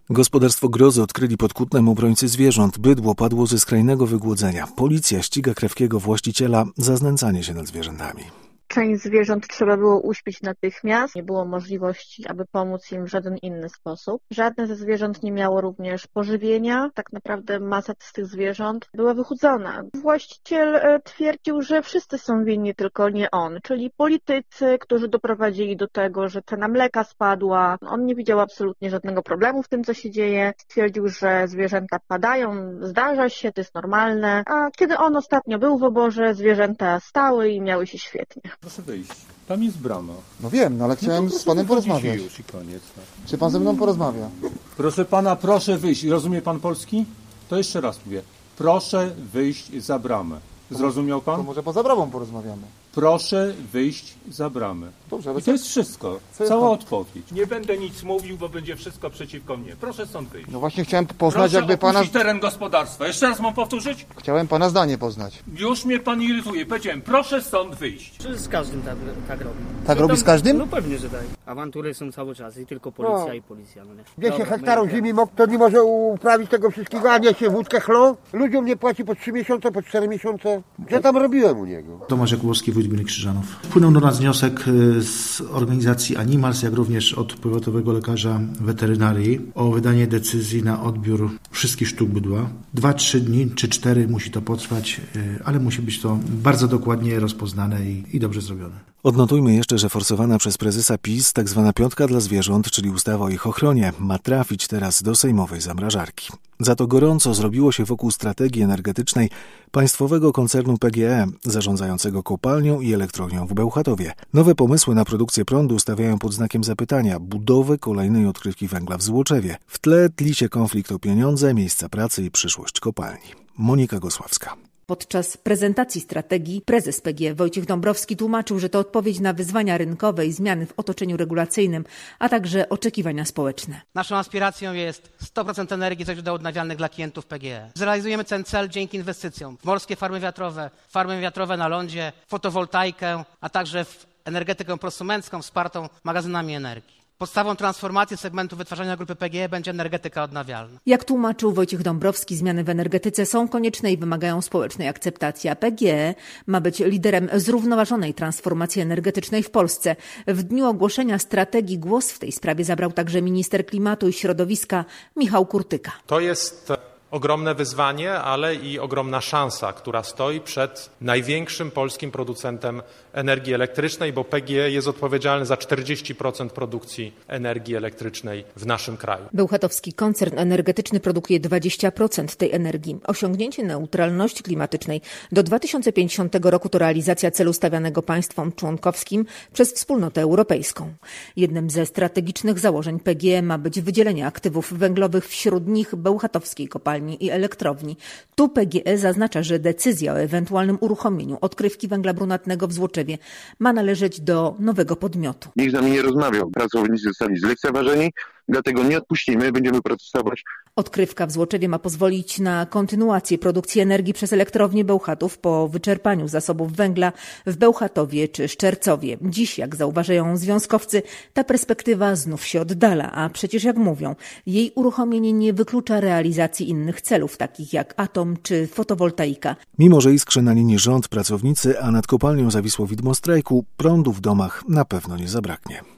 Gospodarstwo Grozy odkryli pod Kutnem obrońcy zwierząt. Bydło padło ze skrajnego wygłodzenia. Policja ściga krewkiego właściciela za znęcanie się nad zwierzętami. Część zwierząt trzeba było uśpić natychmiast. Nie było możliwości, aby pomóc im w żaden inny sposób. Żadne ze zwierząt nie miało również pożywienia. Tak naprawdę masa z tych zwierząt była wychudzona. Właściciel twierdził, że wszyscy są winni, tylko nie on. Czyli politycy, którzy doprowadzili do tego, że cena mleka spadła. On nie widział absolutnie żadnego problemu w tym, co się dzieje. Stwierdził, że zwierzęta padają, zdarza się, to jest normalne. A kiedy on ostatnio był w oborze, zwierzęta stały i miały się świetnie. Proszę wyjść. Tam jest brama. No wiem, ale chciałem z panem porozmawiać. Już i koniec. Tak. Czy pan ze mną porozmawia? Proszę pana, proszę wyjść. Rozumie pan polski? To jeszcze raz mówię. Proszę wyjść za bramę. Zrozumiał pan? To może poza bramą porozmawiamy. Proszę wyjść za bramę. Dobrze, ale i to jest wszystko. jest Cała pan? odpowiedź. Nie będę nic mówił, bo będzie wszystko przeciwko mnie. Proszę stąd wyjść. No właśnie chciałem poznać, Proszę jakby pana... opuścić teren gospodarstwa. Jeszcze raz mam powtórzyć? Chciałem pana zdanie poznać. Już mnie pan irytuje. Powiedziałem, proszę stąd wyjść. Czy z każdym tak robi? Tak robi z każdym? No pewnie, że tak. Awantury są cały czas i tylko policja i policja. No nie? 200 hektarów ziemi to nie może uprawić tego wszystkiego, a nie się wódkę chlą. Ludziom nie płaci po 3 miesiące, po 4 miesiące. Ja tam robiłem u niego. Tomasz Jakubowski, wójt gminy Krzyżanów. Wpłynął do nas wniosek z organizacji Animals, jak również od powiatowego lekarza weterynarii o wydanie decyzji na odbiór wszystkich sztuk bydła. 2-3 dni czy 4 musi to potrwać, ale musi być to bardzo dokładnie rozpoznane i dobrze zrobione. Odnotujmy jeszcze, że forsowana przez prezesa PiS tzw. piątka dla zwierząt, czyli ustawa o ich ochronie, ma trafić teraz do sejmowej zamrażarki. Za to gorąco zrobiło się wokół strategii energetycznej państwowego koncernu PGE, zarządzającego kopalnią i elektrownią w Bełchatowie. Nowe pomysły na produkcję prądu stawiają pod znakiem zapytania budowę kolejnej odkrywki węgla w Złoczewie. W tle tli się konflikt o pieniądze, miejsca pracy i przyszłość kopalni. Monika Gosławska. Podczas prezentacji strategii prezes PGE Wojciech Dąbrowski tłumaczył, że to odpowiedź na wyzwania rynkowe i zmiany w otoczeniu regulacyjnym, a także oczekiwania społeczne. Naszą aspiracją jest 100% energii ze źródeł odnawialnych dla klientów PGE. Zrealizujemy ten cel dzięki inwestycjom w morskie farmy wiatrowe na lądzie, fotowoltaikę, a także w energetykę prosumencką wspartą magazynami energii. Podstawą transformacji segmentu wytwarzania grupy PGE będzie energetyka odnawialna. Jak tłumaczył Wojciech Dąbrowski, zmiany w energetyce są konieczne i wymagają społecznej akceptacji, a PGE ma być liderem zrównoważonej transformacji energetycznej w Polsce. W dniu ogłoszenia strategii głos w tej sprawie zabrał także minister klimatu i środowiska Michał Kurtyka. To jest ogromne wyzwanie, ale i ogromna szansa, która stoi przed największym polskim producentem energii elektrycznej, bo PGE jest odpowiedzialny za 40% produkcji energii elektrycznej w naszym kraju. Bełchatowski koncern energetyczny produkuje 20% tej energii. Osiągnięcie neutralności klimatycznej do 2050 roku to realizacja celu stawianego państwom członkowskim przez Wspólnotę Europejską. Jednym ze strategicznych założeń PGE ma być wydzielenie aktywów węglowych, wśród nich bełchatowskiej kopalni i elektrowni. Tu PGE zaznacza, że decyzja o ewentualnym uruchomieniu odkrywki węgla brunatnego w Złoczewie ma należeć do nowego podmiotu. Nikt z nami nie rozmawiał. Pracownicy zostali zlekceważeni, dlatego nie odpuścimy, będziemy protestować. Odkrywka w Złoczewie ma pozwolić na kontynuację produkcji energii przez elektrownię Bełchatów po wyczerpaniu zasobów węgla w Bełchatowie czy Szczercowie. Dziś, jak zauważają związkowcy, ta perspektywa znów się oddala, a przecież jak mówią, jej uruchomienie nie wyklucza realizacji innych celów, takich jak atom czy fotowoltaika. Mimo że iskrzy na linii rząd, pracownicy, a nad kopalnią zawisło widmo strajku, prądu w domach na pewno nie zabraknie.